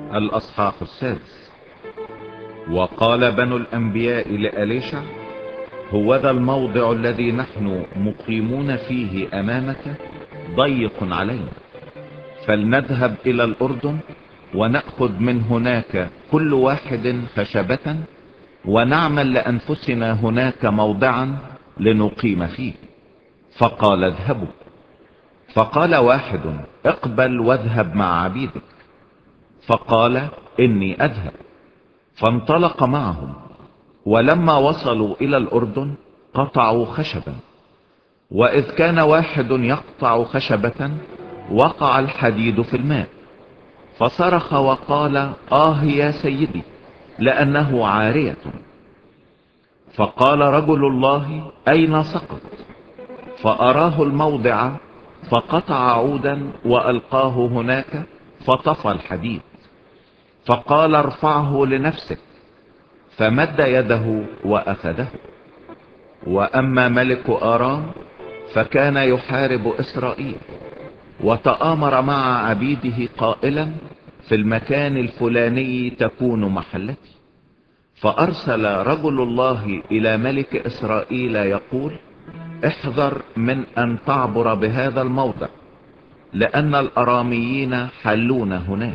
الأصحاح السادس. وقال بنو الأنبياء لأليشع: هوذا الموضع الذي نحن مقيمون فيه أمامك ضيق علينا، فلنذهب إلى الأردن ونأخذ من هناك كل واحد خشبة ونعمل لأنفسنا هناك موضعا لنقيم فيه. فقال: اذهبوا. فقال واحد: اقبل واذهب مع عبيدك. فقال: إني أذهب. فانطلق معهم، ولما وصلوا إلى الأردن قطعوا خشبا، وإذ كان واحد يقطع خشبة وقع الحديد في الماء، فصرخ وقال: يا سيدي، لأنه عارية. فقال رجل الله: أين سقط؟ فأراه الموضع، فقطع عودا وألقاه هناك فطفى الحديد. فقال: ارفعه لنفسك. فمد يده وأخذه. وأما ملك آرام فكان يحارب إسرائيل، وتآمر مع عبيده قائلا: في المكان الفلاني تكون محلتي. فأرسل رجل الله إلى ملك إسرائيل يقول: احذر من أن تعبر بهذا الموضع، لأن الأراميين حلون هناك.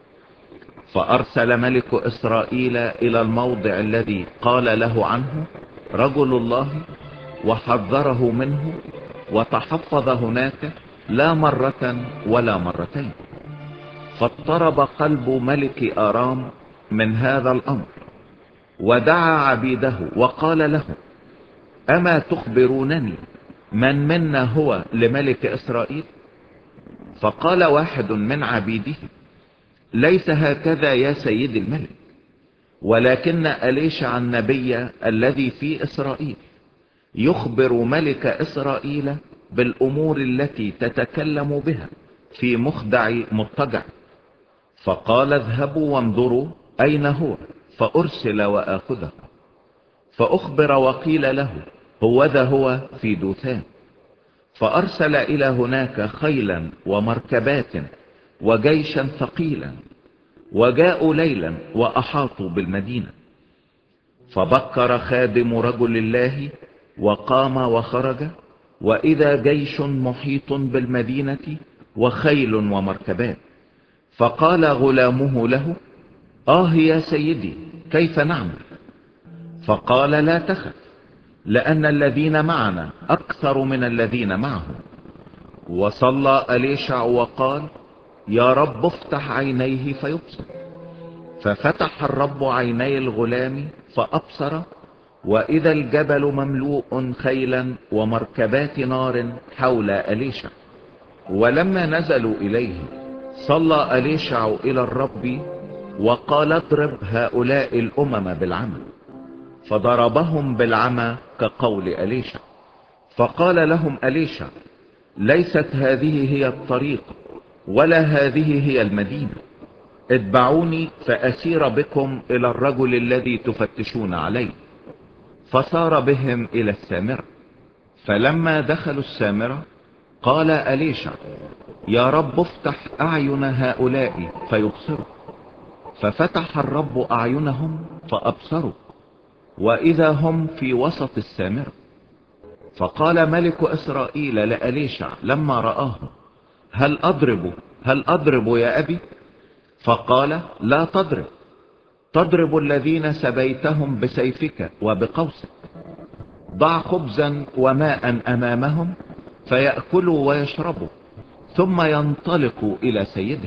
فأرسل ملك إسرائيل إلى الموضع الذي قال له عنه رجل الله، وحذره منه، وتحفظ هناك لا مرة ولا مرتين. فاضطرب قلب ملك آرام من هذا الأمر، ودعا عبيده وقال له: أما تخبرونني من منا هو لملك إسرائيل؟ فقال واحد من عبيده: ليس هكذا يا سيد الملك، ولكن أليشع النبي الذي في إسرائيل يخبر ملك إسرائيل بالأمور التي تتكلم بها في مخدع مضطجع. فقال: اذهبوا وانظروا أين هو، فأرسل وآخذه. فأخبر وقيل له: هوذا هو في دوثان. فأرسل إلى هناك خيلا ومركبات وجيشا ثقيلا، وجاءوا ليلا وأحاطوا بالمدينة. فبكر خادم رجل الله وقام وخرج، وإذا جيش محيط بالمدينة وخيل ومركبات. فقال غلامه له: يا سيدي، كيف نعمل؟ فقال: لا تخف، لأن الذين معنا أكثر من الذين معهم. وصلى أليشع وقال: يا رب افتح عينيه فيبصر. ففتح الرب عيني الغلام فأبصر، وإذا الجبل مملوء خيلا ومركبات نار حول أليشع. ولما نزلوا إليه صلى أليشع إلى الرب وقال: اضرب هؤلاء الأمم بالعمى. فضربهم بالعمى كقول أليشع. فقال لهم أليشع: ليست هذه هي الطريق، ولا هذه هي المدينة. اتبعوني فأسير بكم إلى الرجل الذي تفتشون عليه. فسار بهم إلى السامرة. فلما دخلوا السامرة قال أليشع: يا رب افتح أعين هؤلاء فيبصروا. ففتح الرب أعينهم فأبصروا، وإذا هم في وسط السامرة. فقال ملك إسرائيل لأليشع لما رآه: هل أضرب يا أبي؟ فقال: لا تضرب. تضرب الذين سبيتهم بسيفك وبقوسك. ضع خبزا وماء أمامهم فيأكلوا ويشربوا، ثم ينطلقوا إلى سيده.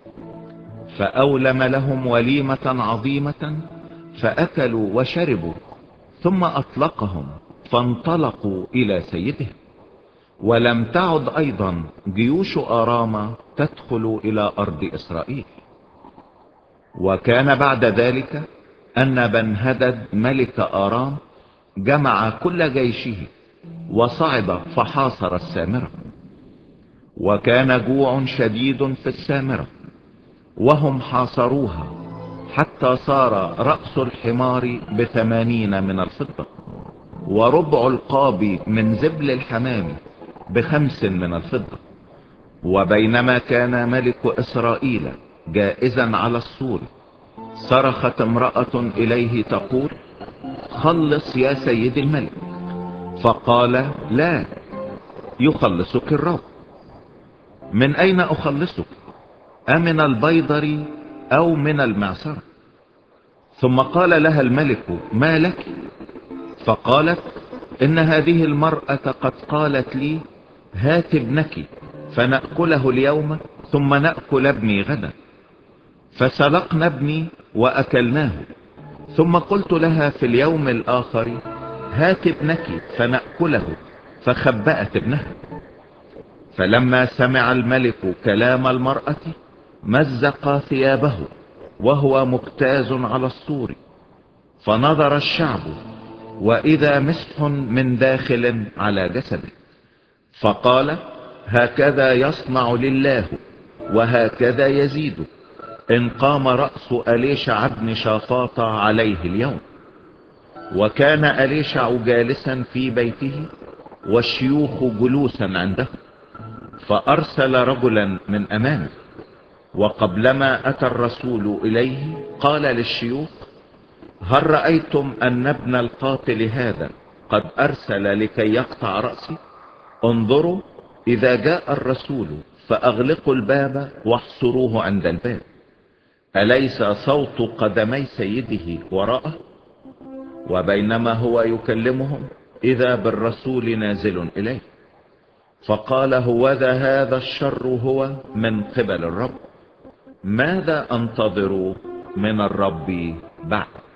فأولم لهم وليمة عظيمة، فأكلوا وشربوا، ثم أطلقهم فانطلقوا إلى سيدهم. ولم تعد أيضا جيوش آرام تدخل إلى أرض إسرائيل. وكان بعد ذلك أن بنهدد ملك آرام جمع كل جيشه وصعد فحاصر السامرة. وكان جوع شديد في السامرة، وهم حاصروها حتى صار رأس الحمار ب80 من الفضة، وربع القاب من زبل الحمام ب5 من الفضة. وبينما كان ملك إسرائيل جائزا على السور. صرخت امرأة إليه تقول: خلص يا سيد الملك. فقال: لا، يخلصك الرب. من أين أخلصك؟ أمن البيضر أو من المعصرة؟ ثم قال لها الملك: ما لك؟ فقالت: إن هذه المرأة قد قالت لي: هات ابنك فنأكله اليوم ثم نأكل ابني غدا. فسلقنا ابني وأكلناه. ثم قلت لها في اليوم الآخر: هات ابنك فنأكله، فخبأت ابنها. فلما سمع الملك كلام المرأة مزق ثيابه وهو مجتاز على السور. فنظر الشعب وإذا مسح من داخل على جسده. فقال: هكذا يصنع لله وهكذا يزيد إن قام رأس أليشع بن شافاط عليه اليوم. وكان أليشع جالسا في بيته والشيوخ جلوسا عنده. فأرسل رجلا من أمامه، وقبلما أتى الرسول إليه قال للشيوخ: هل رأيتم أن ابن القاتل هذا قد أرسل لكي يقطع رأسي؟ انظروا، إذا جاء الرسول فأغلقوا الباب واحصروه عند الباب. أليس صوت قدمي سيده وراءه؟ وبينما هو يكلمهم إذا بالرسول نازل إليه. فقال: هوذا هذا الشر هو من قبل الرب، ماذا أنتظر من الرب بعد؟